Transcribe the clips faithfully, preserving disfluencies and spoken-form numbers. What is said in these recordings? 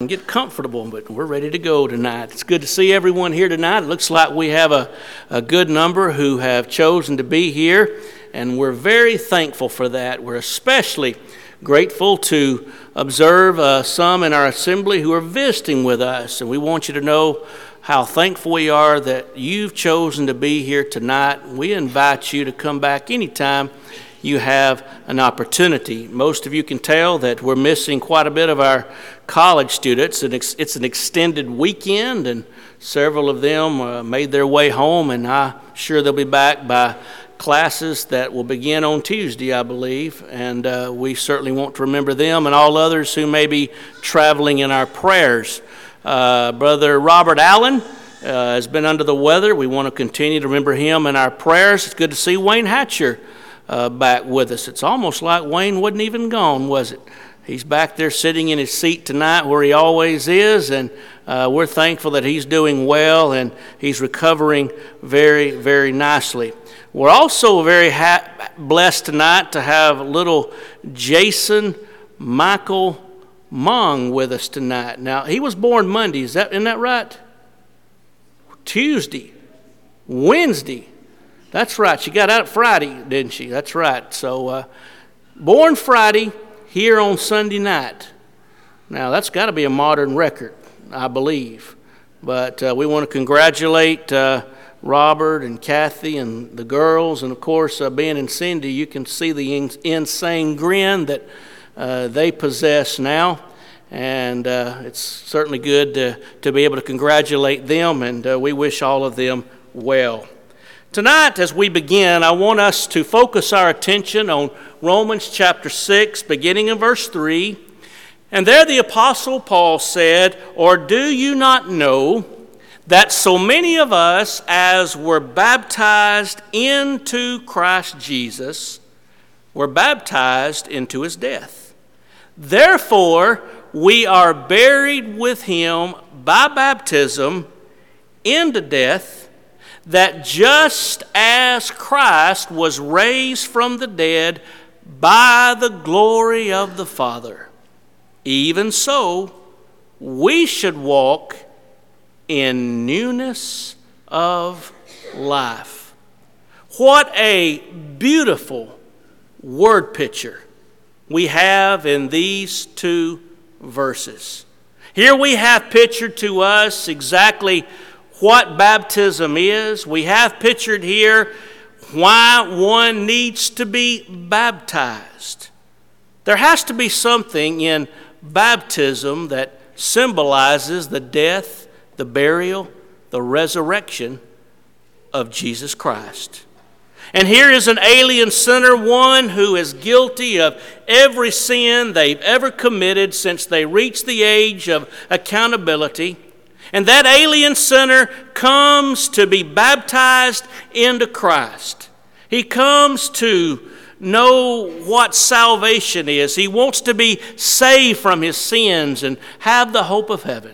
and get comfortable, but we're ready to go tonight. It's good to see everyone here tonight. It looks like we have a, a good number who have chosen to be here, and we're very thankful for that. We're especially grateful to observe uh, some in our assembly who are visiting with us, and we want you to know how thankful we are that you've chosen to be here tonight. We invite you to come back anytime you have an opportunity. Most of you can tell that we're missing quite a bit of our college students. It's an extended weekend, and several of them uh, made their way home, and I'm sure they'll be back by classes that will begin on Tuesday, I believe, and uh, we certainly want to remember them and all others who may be traveling in our prayers. Uh, Brother Robert Allen uh, has been under the weather. We want to continue to remember him in our prayers. It's good to see Wayne Hatcher Uh, back with us. It's almost like Wayne wasn't even gone, was it? He's back there sitting in his seat tonight where he always is, and uh, we're thankful that he's doing well and he's recovering very, very nicely. We're also very ha- blessed tonight to have little Jason Michael Mong with us tonight. Now, he was born Monday, is that, isn't that right? Tuesday, Wednesday. That's right. She got out Friday, didn't she? That's right. So, uh, born Friday, here on Sunday night. Now, that's got to be a modern record, I believe. But uh, we want to congratulate uh, Robert and Kathy and the girls. And, of course, uh, Ben and Cindy, you can see the in- insane grin that uh, they possess now. And uh, it's certainly good to, to be able to congratulate them. And uh, we wish all of them well. Tonight, as we begin, I want us to focus our attention on Romans chapter six, beginning in verse three. And there the Apostle Paul said, "Or do you not know that so many of us as were baptized into Christ Jesus were baptized into his death? Therefore, we are buried with him by baptism into death, that just as Christ was raised from the dead by the glory of the Father, even so we should walk in newness of life." What a beautiful word picture we have in these two verses. Here we have pictured to us exactly what baptism is. We have pictured here why one needs to be baptized. There has to be something in baptism that symbolizes the death, the burial, the resurrection of Jesus Christ. And here is an alien sinner, one who is guilty of every sin they've ever committed since they reached the age of accountability. And that alien sinner comes to be baptized into Christ. He comes to know what salvation is. He wants to be saved from his sins and have the hope of heaven.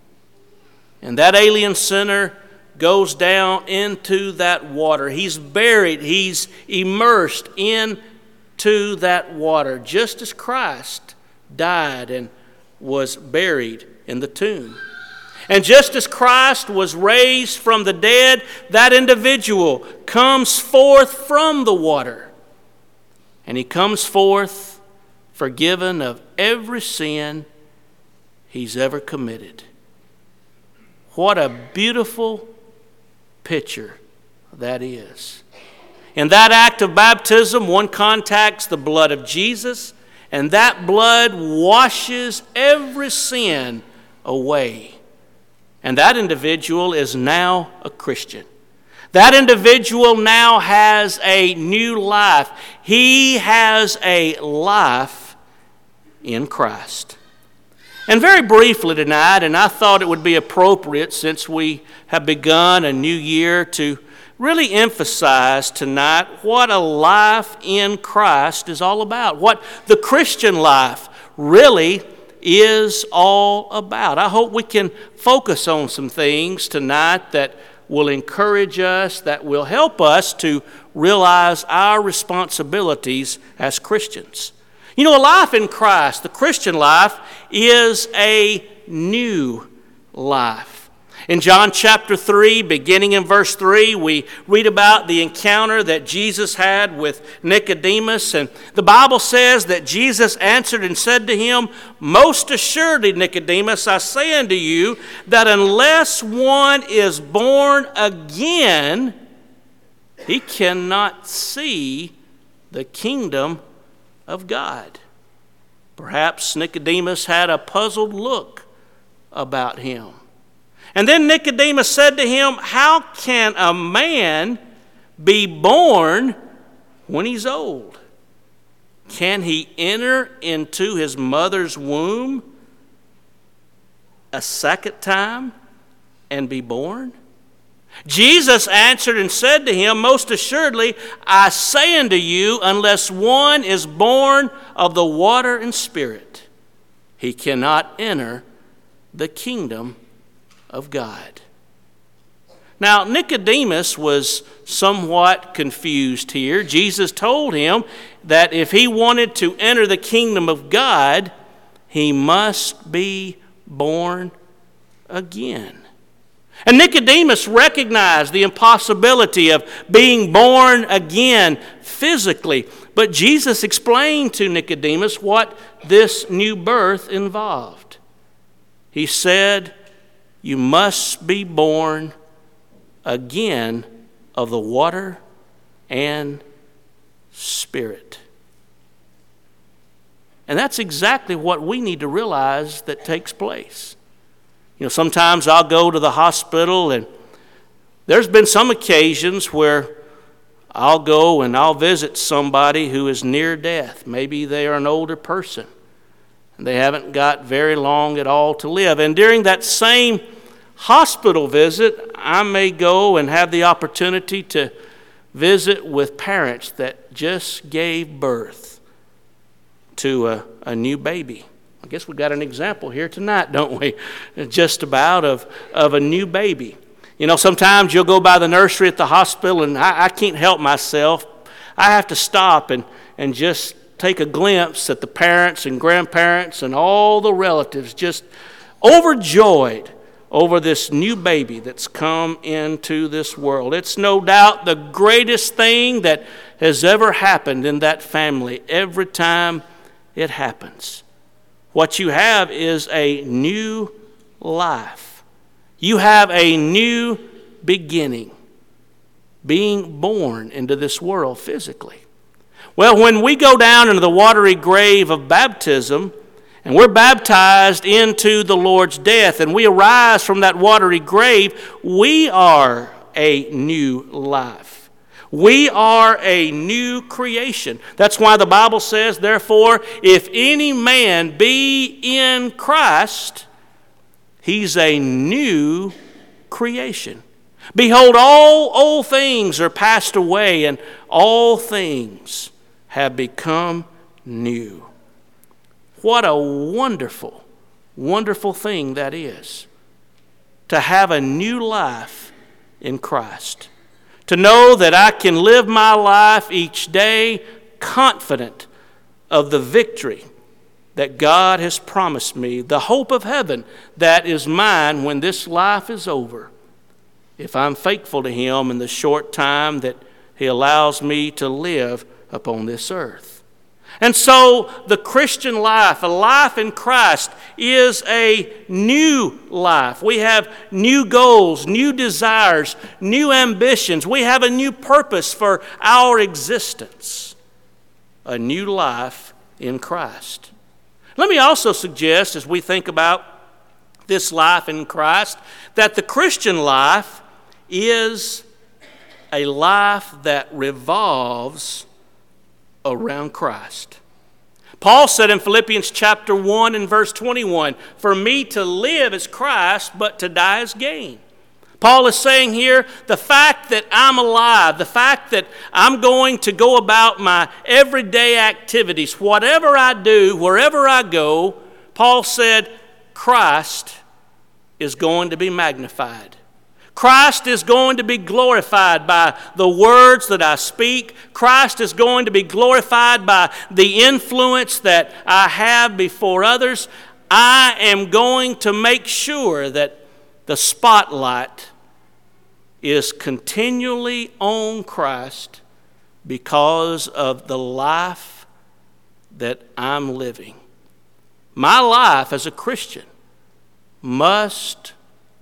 And that alien sinner goes down into that water. He's buried. He's immersed into that water, just as Christ died and was buried in the tomb. And just as Christ was raised from the dead, that individual comes forth from the water. And he comes forth forgiven of every sin he's ever committed. What a beautiful picture that is. In that act of baptism, one contacts the blood of Jesus, and that blood washes every sin away. And that individual is now a Christian. That individual now has a new life. He has a life in Christ. And very briefly tonight, and I thought it would be appropriate since we have begun a new year to really emphasize tonight what a life in Christ is all about, what the Christian life really is all about. I hope we can focus on some things tonight that will encourage us, that will help us to realize our responsibilities as Christians. You know, a life in Christ, the Christian life, is a new life. In John chapter three, beginning in verse three, we read about the encounter that Jesus had with Nicodemus. And the Bible says that Jesus answered and said to him, "Most assuredly, Nicodemus, I say unto you, that unless one is born again, he cannot see the kingdom of God." Perhaps Nicodemus had a puzzled look about him. And then Nicodemus said to him, "How can a man be born when he's old? Can he enter into his mother's womb a second time and be born?" Jesus answered and said to him, "Most assuredly, I say unto you, unless one is born of the water and Spirit, he cannot enter the kingdom of God." Now, Nicodemus was somewhat confused here. Jesus told him that if he wanted to enter the kingdom of God, he must be born again. And Nicodemus recognized the impossibility of being born again physically. But Jesus explained to Nicodemus what this new birth involved. He said, "You must be born again of the water and Spirit." And that's exactly what we need to realize that takes place. You know, sometimes I'll go to the hospital, and there's been some occasions where I'll go and I'll visit somebody who is near death. Maybe they are an older person, and they haven't got very long at all to live. And during that same hospital visit, I may go and have the opportunity to visit with parents that just gave birth to a, a new baby. I guess we got an example here tonight, don't we? Just about of, of a new baby. You know, sometimes you'll go by the nursery at the hospital, and I, I can't help myself. I have to stop and, and just take a glimpse at the parents and grandparents and all the relatives just overjoyed over this new baby that's come into this world. It's no doubt the greatest thing that has ever happened in that family every time it happens. What you have is a new life. You have a new beginning, being born into this world physically. Well, when we go down into the watery grave of baptism, and we're baptized into the Lord's death, and we arise from that watery grave, we are a new life. We are a new creation. That's why the Bible says, therefore, if any man be in Christ, he's a new creation. Behold, all old things are passed away, and all things have become new. What a wonderful, wonderful thing that is, to have a new life in Christ. To know that I can live my life each day confident of the victory that God has promised me, the hope of heaven that is mine when this life is over, if I'm faithful to Him in the short time that He allows me to live upon this earth. And so the Christian life, a life in Christ, is a new life. We have new goals, new desires, new ambitions. We have a new purpose for our existence. A new life in Christ. Let me also suggest, as we think about this life in Christ, that the Christian life is a life that revolves around Christ. Paul said in Philippians chapter one and verse twenty-one, "For me to live is Christ, but to die is gain." Paul is saying here, the fact that I'm alive, the fact that I'm going to go about my everyday activities, whatever I do, wherever I go, Paul said, Christ is going to be magnified. Christ is going to be glorified by the words that I speak. Christ is going to be glorified by the influence that I have before others. I am going to make sure that the spotlight is continually on Christ because of the life that I'm living. My life as a Christian must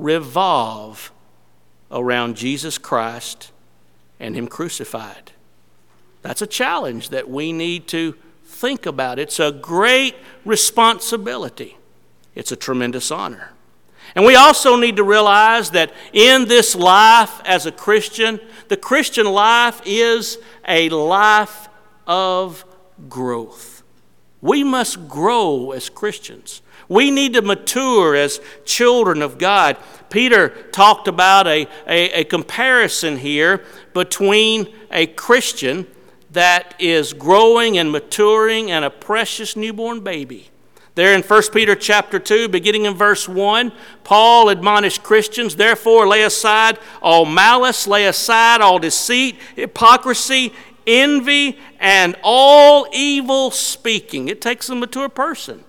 revolve around Jesus Christ and Him crucified. That's a challenge that we need to think about. It's a great responsibility. It's a tremendous honor. And we also need to realize that in this life as a Christian, the Christian life is a life of growth. We must grow as Christians. We need to mature as children of God. Peter talked about a, a, a comparison here between a Christian that is growing and maturing and a precious newborn baby. There in First Peter chapter two, beginning in verse one, Paul admonished Christians, therefore lay aside all malice, lay aside all deceit, hypocrisy, envy, and all evil speaking. It takes a mature person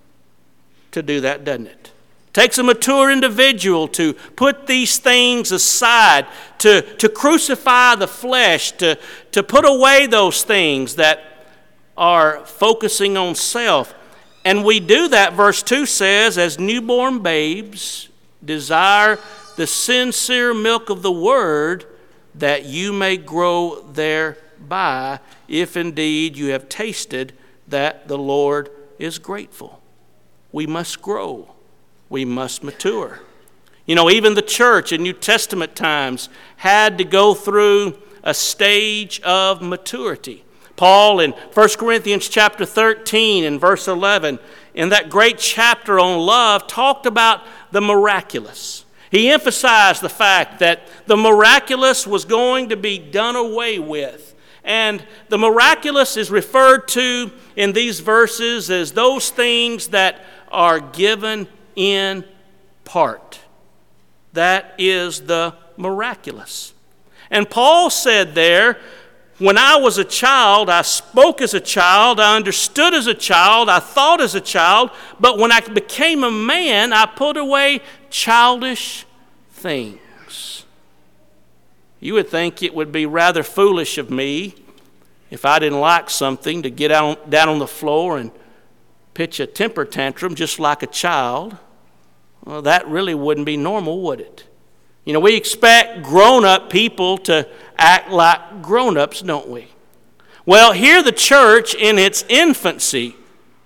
to do that, doesn't it? It takes a mature individual to put these things aside, to, to crucify the flesh, to, to put away those things that are focusing on self. And we do that, verse two says, as newborn babes desire the sincere milk of the word, that you may grow thereby, if indeed you have tasted that the Lord is grateful. We must grow. We must mature. You know, even the church in New Testament times had to go through a stage of maturity. Paul in First Corinthians chapter thirteen and verse eleven, in that great chapter on love, talked about the miraculous. He emphasized the fact that the miraculous was going to be done away with. And the miraculous is referred to in these verses as those things that are given in part. That is the miraculous. And Paul said there, when I was a child, I spoke as a child, I understood as a child, I thought as a child, but when I became a man, I put away childish things. You would think it would be rather foolish of me if I didn't like something to get out, down on the floor and pitch a temper tantrum just like a child. Well, that really wouldn't be normal, would it? You know, we expect grown-up people to act like grown-ups, don't we? Well, here the church in its infancy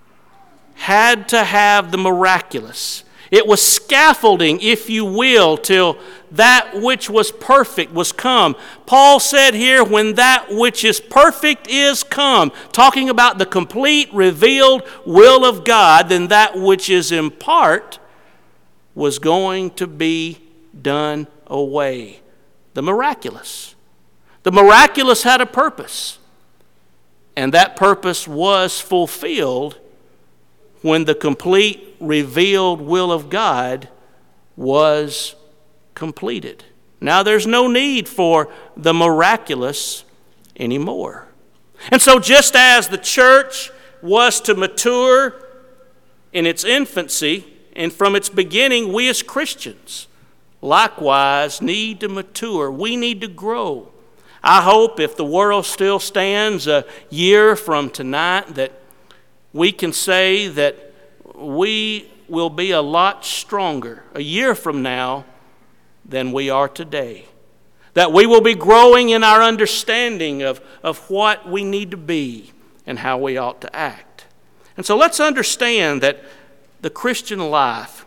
had to have the miraculous. It was scaffolding, if you will, till that which was perfect was come. Paul said here, when that which is perfect is come, talking about the complete revealed will of God, then that which is in part was going to be done away. The miraculous. The miraculous had a purpose. And that purpose was fulfilled when the complete revealed will of God was completed. Now there's no need for the miraculous anymore. And so just as the church was to mature in its infancy, and from its beginning, we as Christians likewise need to mature. We need to grow. I hope if the world still stands a year from tonight that we can say that we will be a lot stronger a year from now than we are today. That we will be growing in our understanding of, of what we need to be and how we ought to act. And so let's understand that the Christian life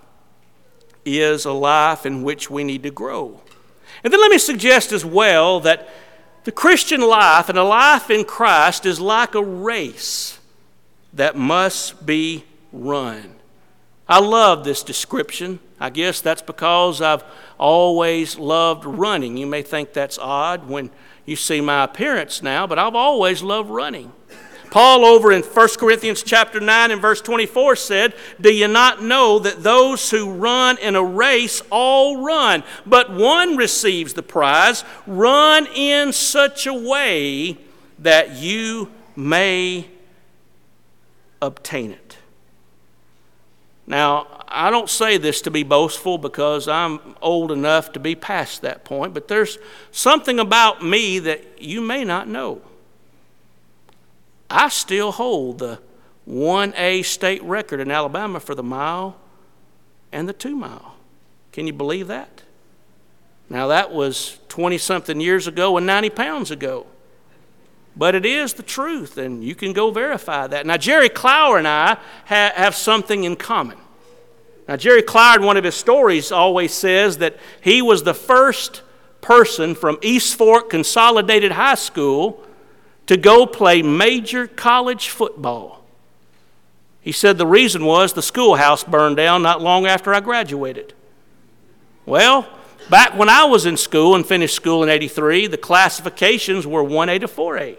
is a life in which we need to grow. And then let me suggest as well that the Christian life and a life in Christ is like a race that must be run. I love this description. I guess that's because I've always loved running. You may think that's odd when you see my appearance now, but I've always loved running. Paul over in First Corinthians chapter nine and verse twenty-four said, do you not know that those who run in a race all run, but one receives the prize? Run in such a way that you may obtain it. Now, I don't say this to be boastful because I'm old enough to be past that point, but there's something about me that you may not know. I still hold the one A state record in Alabama for the mile and the two mile. Can you believe that? Now, that was twenty-something years ago and ninety pounds ago. But it is the truth, and you can go verify that. Now, Jerry Clower and I ha- have something in common. Now, Jerry Clower, in one of his stories, always says that he was the first person from East Fork Consolidated High School to go play major college football. He said the reason was the schoolhouse burned down not long after I graduated. Well, back when I was in school and finished school in eighty-three, the classifications were one A to four A.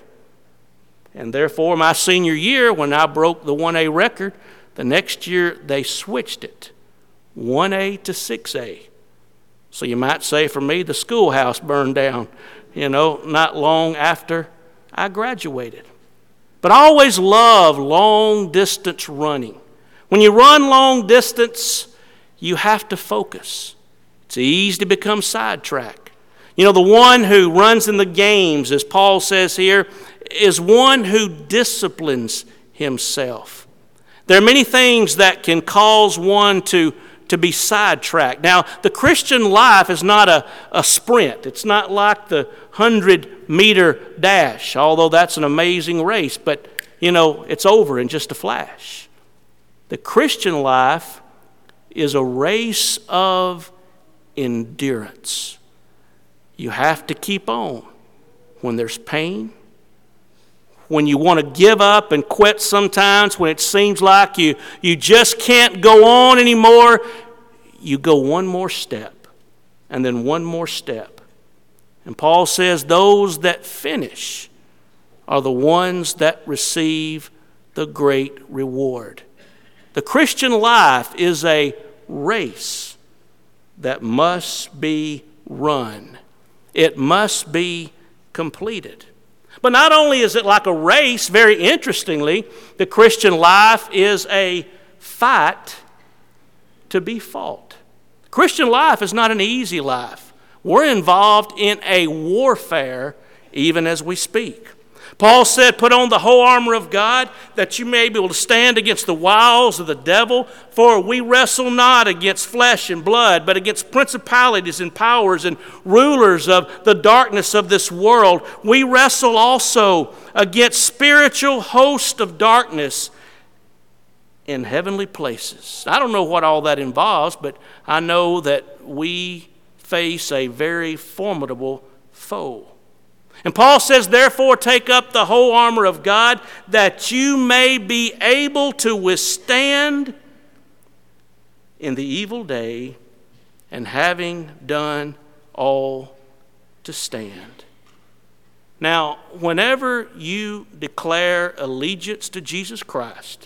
And therefore, my senior year, when I broke the one A record, the next year they switched it, one A to six A. So you might say for me, the schoolhouse burned down, you know, not long after I graduated. But I always love long distance running. When you run long distance, you have to focus. It's easy to become sidetracked. You know, the one who runs in the games, as Paul says here, is one who disciplines himself. There are many things that can cause one to, to be sidetracked. Now, the Christian life is not a, a sprint. It's not like the hundred-meter dash, although that's an amazing race. But, you know, it's over in just a flash. The Christian life is a race of endurance. You have to keep on when there's pain, when you want to give up and quit sometimes, when it seems like you, you just can't go on anymore. You go one more step and then one more step. And Paul says those that finish are the ones that receive the great reward. The Christian life is a race that must be run. It must be completed. But not only is it like a race, very interestingly, the Christian life is a fight to be fought. Christian life is not an easy life. We're involved in a warfare even as we speak. Paul said, put on the whole armor of God that you may be able to stand against the wiles of the devil. For we wrestle not against flesh and blood, but against principalities and powers and rulers of the darkness of this world. We wrestle also against spiritual hosts of darkness in heavenly places. I don't know what all that involves, but I know that we face a very formidable foe. And Paul says, therefore, take up the whole armor of God that you may be able to withstand in the evil day, and having done all to stand. Now, whenever you declare allegiance to Jesus Christ,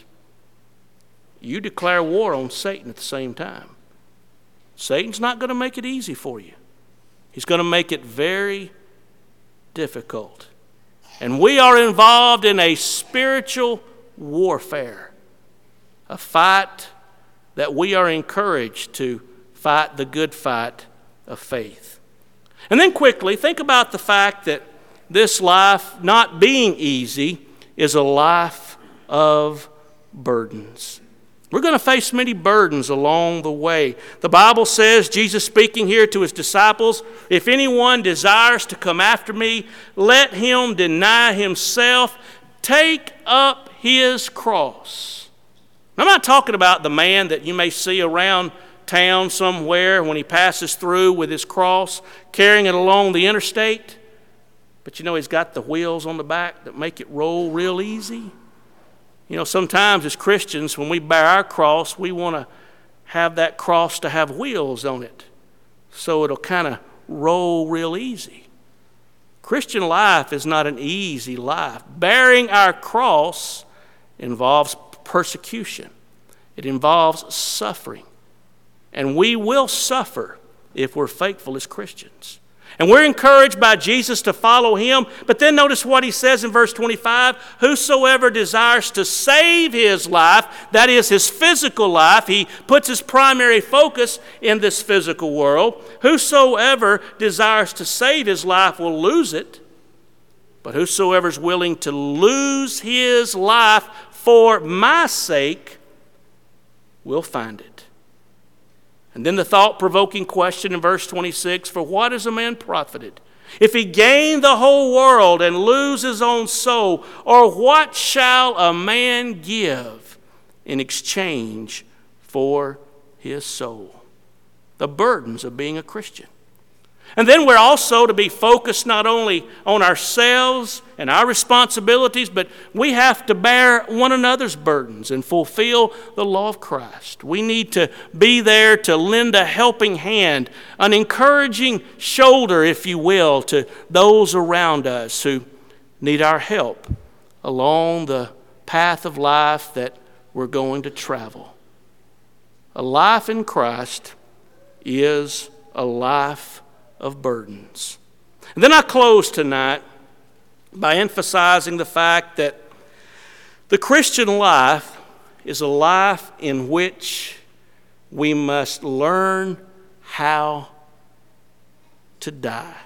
you declare war on Satan at the same time. Satan's not going to make it easy for you. He's going to make it very difficult. And we are involved in a spiritual warfare, a fight that we are encouraged to fight the good fight of faith. And then quickly, think about the fact that this life, not being easy, is a life of burdens. We're going to face many burdens along the way. The Bible says, Jesus speaking here to his disciples, if anyone desires to come after me, let him deny himself, take up his cross. I'm not talking about the man that you may see around town somewhere when he passes through with his cross, carrying it along the interstate. But you know, he's got the wheels on the back that make it roll real easy. You know, sometimes as Christians, when we bear our cross, we want to have that cross to have wheels on it, so it'll kind of roll real easy. Christian life is not an easy life. Bearing our cross involves persecution. It involves suffering. And we will suffer if we're faithful as Christians. And we're encouraged by Jesus to follow him. But then notice what he says in verse twenty-five. Whosoever desires to save his life, that is his physical life. He puts his primary focus in this physical world. Whosoever desires to save his life will lose it. But whosoever is willing to lose his life for my sake will find it. And then the thought-provoking question in verse twenty-six, for what is a man profited if he gain the whole world and lose his own soul? Or what shall a man give in exchange for his soul? The burdens of being a Christian. And then we're also to be focused not only on ourselves and our responsibilities, but we have to bear one another's burdens and fulfill the law of Christ. We need to be there to lend a helping hand, an encouraging shoulder, if you will, to those around us who need our help along the path of life that we're going to travel. A life in Christ is a life of burdens. And then I close tonight by emphasizing the fact that the Christian life is a life in which we must learn how to die.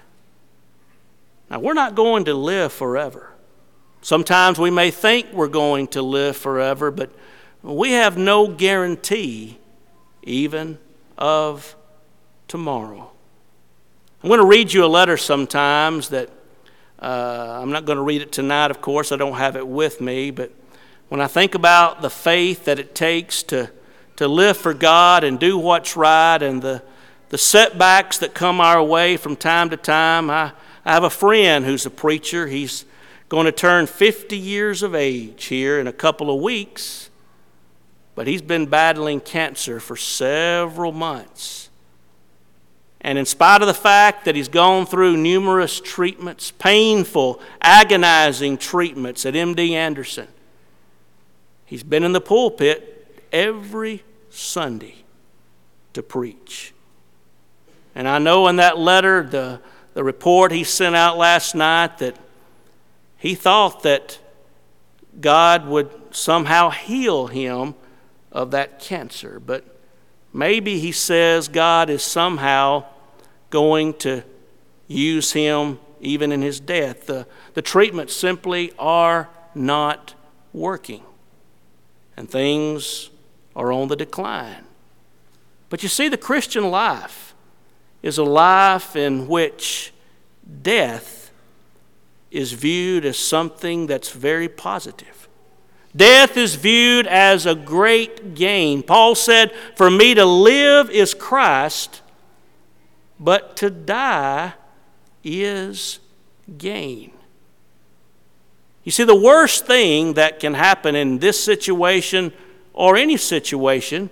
Now, we're not going to live forever. Sometimes we may think we're going to live forever, but we have no guarantee even of tomorrow. I'm going to read you a letter sometimes that, uh, I'm not going to read it tonight, of course. I don't have it with me. But when I think about the faith that it takes to, to live for God and do what's right and the, the setbacks that come our way from time to time, I, I have a friend who's a preacher. He's going to turn fifty years of age here in a couple of weeks. But he's been battling cancer for several months. And in spite of the fact that he's gone through numerous treatments, painful, agonizing treatments at M D Anderson, he's been in the pulpit every Sunday to preach. And I know in that letter, the, the report he sent out last night, that he thought that God would somehow heal him of that cancer. But maybe he says God is somehow going to use him even in his death. The, the treatments simply are not working. And things are on the decline. But you see, the Christian life is a life in which death is viewed as something that's very positive. Death is viewed as a great gain. Paul said, for me to live is Christ, but to die is gain. You see, the worst thing that can happen in this situation or any situation,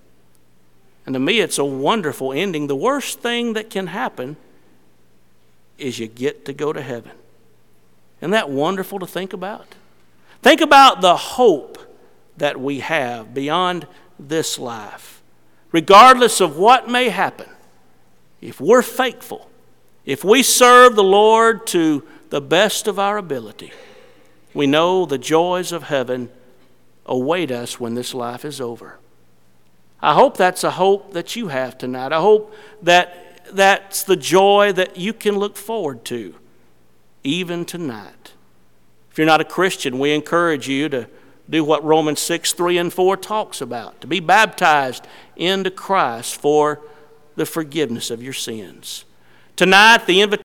and to me it's a wonderful ending, the worst thing that can happen is you get to go to heaven. Isn't that wonderful to think about? Think about the hope that we have beyond this life. Regardless of what may happen, if we're faithful, if we serve the Lord to the best of our ability, we know the joys of heaven await us when this life is over. I hope that's a hope that you have tonight. I hope that that's the joy that you can look forward to even tonight. If you're not a Christian, we encourage you to do what Romans six, three and four talks about, to be baptized into Christ for the forgiveness of your sins. Tonight, the invitation